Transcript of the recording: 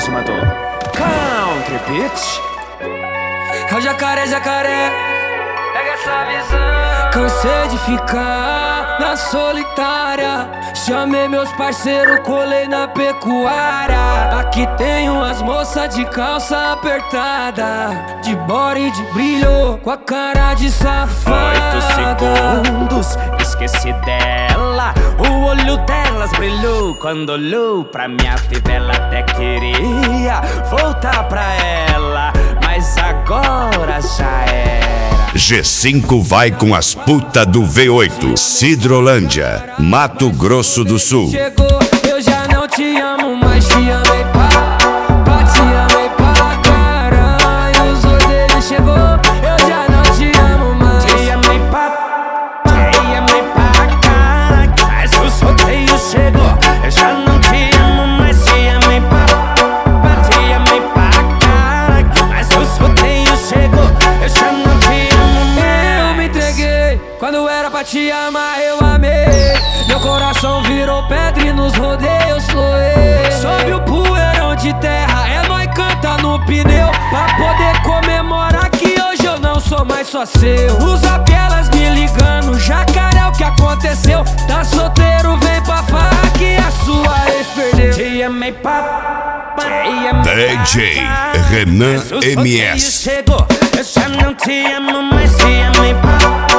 chamado Country Beach. É o jacaré, jacaré, pega essa visão. Cansei de ficar na solitária. Chamei meus parceiros, colei na pecuária. Aqui tem umas moças de calça apertada, de body de brilho, com a cara de safada. 8 segundos, esqueci dela. O olho delas brilhou quando olhou pra minha fivela. Até queria voltar pra ela, mas agora já era. G5 vai com as putas do V8. Cidrolândia, Mato Grosso do Sul. Chegou, eu já não te amo, mas te amei te amei pra caralho. Os rodeios chegou, eu já não te amo mais. Te amei pra caralho. Mas os rodeios chegou, eu já não te amo mais. Te amei pra caralho. Mas os rodeios chegou, eu já não te amo mais. Eu me entreguei, quando era pra te amar eu amei. Meu coração virou pedra e nos rodeios floei. Sobe o poeirão de terra, é nóis canta no pneu, pra poder comemorar que hoje eu não sou mais só seu. Os elas me ligando, jacaré, o que aconteceu? Tá solteiro, vem pra farra que a sua ex perdeu. Te amei DJ Renan MS. Chegou, eu já não te amo mais. Te amei pra